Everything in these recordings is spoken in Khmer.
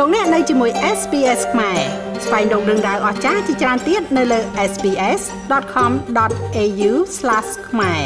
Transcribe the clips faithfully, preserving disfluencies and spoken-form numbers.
លោកអ្នកនៅជាមួយ เอส บี เอส ខ្មែរស្វែងរកដឹងដៅអស្ចារ្យជាច្រើនទៀតនៅលើ เอส บี เอส ដត com ដត เอ ยู ស្លាស ខ្មែរ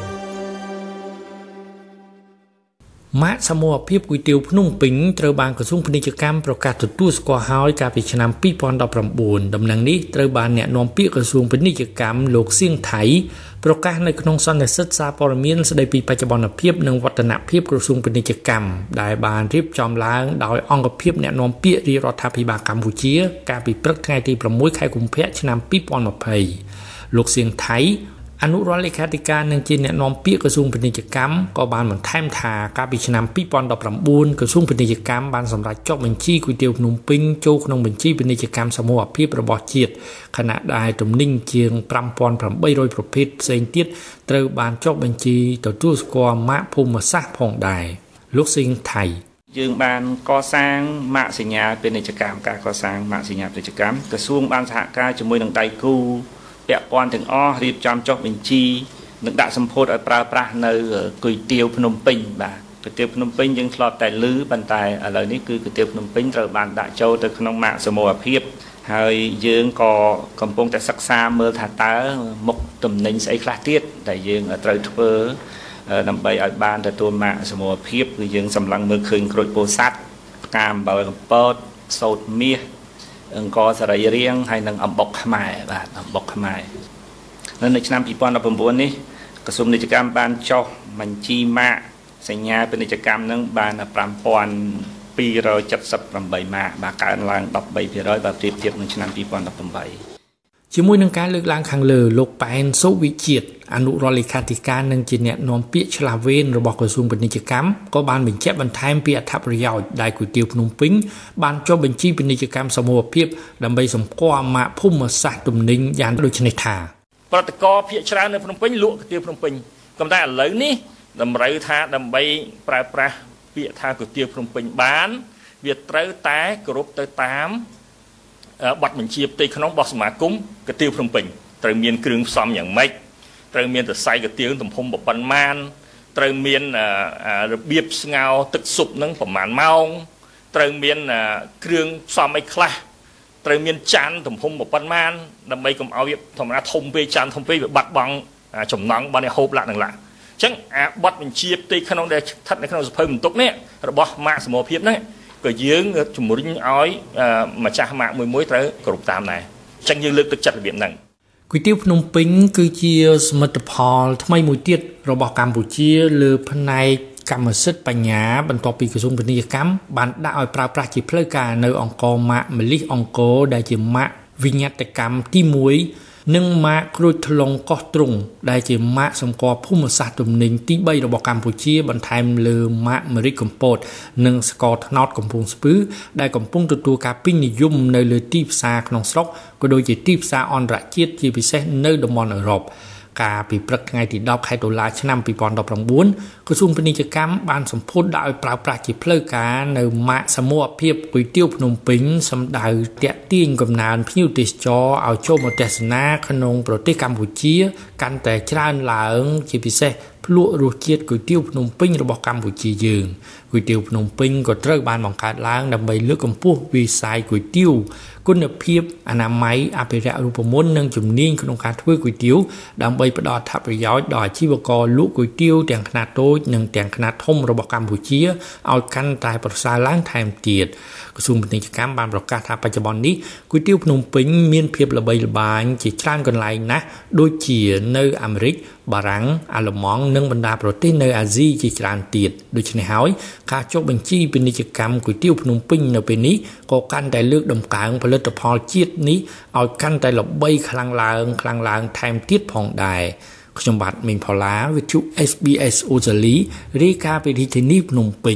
ម៉ាកសមូហភាពគុយទាវភ្នំពេញត្រូវបានក្រសួងពាណិជ្ជកម្មប្រកាសទទួលស្គាល់ហើយកាលពីឆ្នាំពីរពាន់ដប់ប្រាំបួនដំណឹងនេះត្រូវបានអ្នកនាំពាក្យក្រសួងពាណិជ្ជកម្មលោកសៀងថៃប្រកាសនៅក្នុងសន្និសីទសារព័ត៌មានស្ដីពីបច្ចុប្បន្នភាពនិងវឌ្ឍនភាពក្រសួងពាណិជ្ជកម្មដែលបានរៀបចំឡើងដោយអង្គភាពអ្នកនាំពាក្យរាជរដ្ឋាភិបាលកម្ពុជាកាលពីព្រឹកថ្ងៃទីប្រាំមួយខែកុម្ភៈឆ្នាំពីរពាន់ยี่สิบលោកសៀងថៃអនុរដ្ឋលេខាធិការនិងជាអ្នកនាំពាក្យក្រសួងពាណិជ្ជកម្មក៏បានបន្ថែមថាកាលពីឆ្នាំពីរពាន់ដប់ប្រាំបួនក្រសួងពាណិជ្ជកម្មបានសម្រេចចុះបញ្ជីគុយទាវភ្នំពេញចូលក្នុងបញ្ជីពាណិជ្ជកម្មសមូហភាពរបស់ជាតិខណៈដែលទំនិញជាងប្រាំពាន់ប្រាំបីរយប្រភេទផ្សេងទៀតត្រូវបានចុះបញ្ជីទទួលស្គាល់ម៉ាកភូមិសាស្ត្រផងដែរលោកសៀងថៃយើងបានកសាងម៉ាកសញ្ញាពាណិជ្ជកម្មការកសាងម៉ាកសញ្ញាពាណិជ្ជកម្មក្រសួងបានសហការជាមួយនឹងដៃគូពាក់ព័ន្ធទាំងអស់រៀបចំចុះបញ្ជីនិងដាក់សម្ពោធឲ្យប្រើប្រាស់នៅគុយទាវភ្នំពេញបាទគុយទាវភ្នំពេញយើងធ្លាប់តែឮប៉ុន្តែឥឡូវនេះគឺគុយទាវភ្នំពេញត្រូវបានដាក់ចូលទៅក្នុងម៉ាកសមូហភាពហើយយើងក៏កំពុងតែសិក្សាមើលថាតើមុខទំនិញស្អីខ្លះទៀតដែលយើងត្រូវធ្វើដើម្បីឲ្យបានទទួលម៉ាកសមូហភាពគឺយើងសម្លឹងមើលឃើញក្រូចពោធិ៍សាត់ផ្កាអំបិលកំពតសូត្រមាសអង្គរសរីរាង្គហើយនិងអំបុកខ្មែរបាទអំបុកខ្មែរនៅឆ្នាំពីរពាន់ដប់ប្រាំបួននេះក្រសួងពាណិជ្ជកម្មបានចុះបញ្ជីម៉ាកសញ្ញាពាណិជ្ជកម្មនឹងបានប្រាំពាន់ពីររយចិតសិបប្រាំបីម៉ាកបាទកើនឡើងដប់បីភាគរយបើប្រៀបធៀបនឹងឆ្នាំពីរពាន់ដប់ប្រាំបីជាមួយនឹងការលើកឡើងខាងលើលោកប៉ែនសុវិជាតិអនុរដ្ឋលេខាធិការនិងជាអ្នកនាំពាក្យឆ្លាស់វេនរបស់ក្រសួងពាណិជ្ជកម្មក៏បានបញ្ជាក់បន្ថែមពីអត្ថប្រយោជន៍ដែលគុយទាវភ្នំពេញបានចុះបញ្ជីពាណិជ្ជកម្មសមូហភាពដើម្បីសម្គាល់ម៉ាកភូមិសាស្ត្រទំនិញយ៉ាងដូចនេះថាប្រតិករភាគច្រើននៅភ្នំពេញលក់គុយទាវភ្នំពេញក៏តែឥឡូវនេះតម្រូវថាដើម្បីប្រើប្រាស់ពាក្យថាគុយទាវភ្នំពេញបានវាត្រូវតែគោរពទៅតាមប័ណ្ណបញ្ជាផ្ទៃក្នុងរបស់សមាគមគុយទាវភ្នំពេញត្រូវមានគ្រឿងផ្សំយ៉ាងម៉េចត្រូវមានសរសៃគុយទាវទំហំប៉ុន្មានត្រូវមានរបៀបស្ងោរទឹកស៊ុបនឹងប្រមាណម៉ោងត្រូវមានគ្រឿងផ្សំអីខ្លះត្រូវមានចានទំហំប៉ុន្មានដើម្បីកុំឲ្យវាធម្មតាធំពេកចានធំពេកវាបាត់បង់ចំណង់បានហូបលាក់នឹងលាក់អញ្ចឹងអាប័ណ្ណបញ្ជាផ្ទៃក្នុងដែលស្ថិតនៅក្នុងសភៅបន្ទុកនេះរបស់ម៉ាកសមូហភាពហ្នឹងក៏យើងជំរុញឲ្យម្ចាស់ម៉ាកមួយមួយត្រូវគ្រប់តាមដែរអញ្ចឹងយើងលើកទឹកចិត្តរបៀបហ្នឹងគុយទាវភ្នំពេញគឺជាសមិទ្ធផលថ្មីមួយទៀតរបស់កម្ពុជាលើផ្នែកកម្មសិទ្ធិបញ្ញាបន្ទាប់ពីក្រសួងពាណិជ្ជកម្មបានដាក់ឲ្យប្រើប្រាស់ជាផ្លូវការនៅអង្គរម៉ាកម៉លិះអង្គរដែលជាម៉ាកវិញ្ញាតកម្មទីមួយនិងម៉ាកក្រូចថ្លុងកោះទ្រង់ដែលជាម៉ាកសម្គាល់ភូមិសាស្ត្រទំនិញទីបីរបស់កម្ពុជាបន្ថែមលើម៉ាកម្រេចកំពតនិងស្ករត្នោតកំពង់ស្ពឺដែលកំពុងទទួលការពេញនិយមនៅលើទីផ្សារក្នុងស្រុកក៏ដូចជាទីផ្សារអន្តរជាតិជាពិសេសនៅតំបន់អឺរ៉ុបកាលពីព្រឹកថ្ងៃទីដប់ខែតុលាឆ្នាំពីរពាន់ដប់ប្រាំបួនក្រសួងពាណិជ្ជកម្មបានសម្ពោធដាក់ឲ្យប្រើប្រាស់ជាផ្លូវការនៅម៉ាកសមូហភាពគុយទាវភ្នំពេញសម្ដៅទាក់ទាញកំណើនភ្ញៀវទេសចរឲ្យចូលមកទស្សនាក្នុងប្រទេសកម្ពុជាកាន់តែច្រើនឡើងជាពិសេសភ្លក់រសជាតិគុយទាវភ្នំពេញរបស់កម្ពុជាយើងគុយទាវភ្នំពេញក៏ត្រូវបានបង្កើតឡើងដើម្បីលើកកម្ពស់វិស័យគុយទាវគុណភាពអនាម័យអភិរក្សរូបមន្តនិងជំនាញក្នុងការធ្វើគុយទាវដើម្បីផ្ដល់អត្ថប្រយោជន៍ដល់អាជីវករលក់គុយទាវទាំងខ្នាតតូចនិងទាំងខ្នាតធំរបស់កម្ពុជាឲ្យកាន់តែប្រសើរឡើងថែមទៀតក្រសួងពាណិជ្ជកម្មបានប្រកាសថាបច្ចុប្បន្ននេះគុយទាវភ្នំពេញមានភាពល្បីល្បាញជាច្រើនកន្លែងណាស់ដូចជានៅអាមេរិកបារាំងអាល្លឺម៉ង់និងបណ្ដាប្រទេសនៅអាស៊ីជាច្រើនទៀតដូច្នេះហើយការចុះបញ្ជីពាណិជ្ជកម្មគុយទាវភ្នំពេញនៅពេលនេះក៏កាន់តែលើកតម្កើងផលិតផលជាតិនេះឲ្យកាន់តែល្បីខ្លាំងឡើងខ្លាំងឡើងថែមទៀតផងដែរខ្ញុំបាទមេងផល្លាវិទ្យុ เอส บี เอส អូស្ត្រាលីរាយការណ៍ពីរាជធានីភ្នំពេញ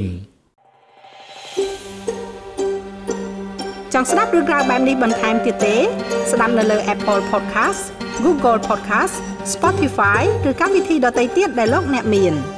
ចង់ស្ដាប់រឿងរ៉ាវបែបនេះបន្ថែមទៀតទេស្ដាប់នៅលើ Apple Podcast Google Podcast Spotify ឬកម្មវិធីដទៃទៀតដែលលោកអ្នកមាន